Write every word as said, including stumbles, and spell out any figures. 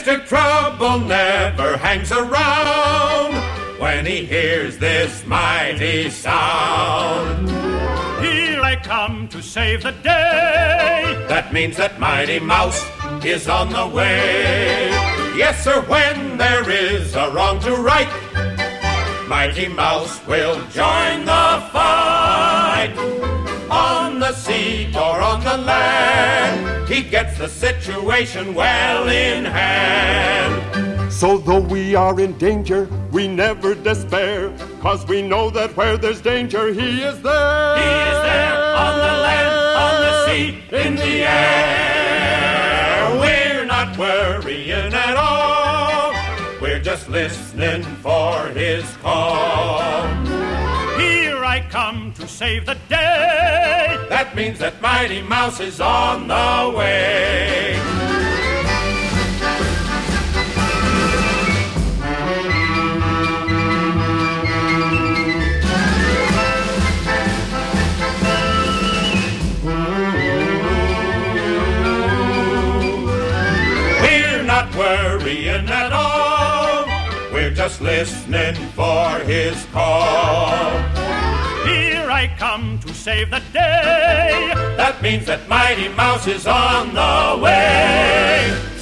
Mister Trouble never hangs around when he hears this mighty sound. Here I come to save the day. That means that Mighty Mouse is on the way. Yes, sir, when there is a wrong to right, Mighty Mouse will join the fight. On the sea or on the land, he gets the situation well in hand. So though we are in danger, we never despair, 'cause we know that where there's danger, he is there. He is there on the land, on the sea, in the air. We're not worrying at all. We're just listening for his call. Here I come to save the day. That means that Mighty Mouse is on the way. We're not worrying at all. We're just listening for his call. Here I come to save the day. That means that Mighty Mouse is on the way.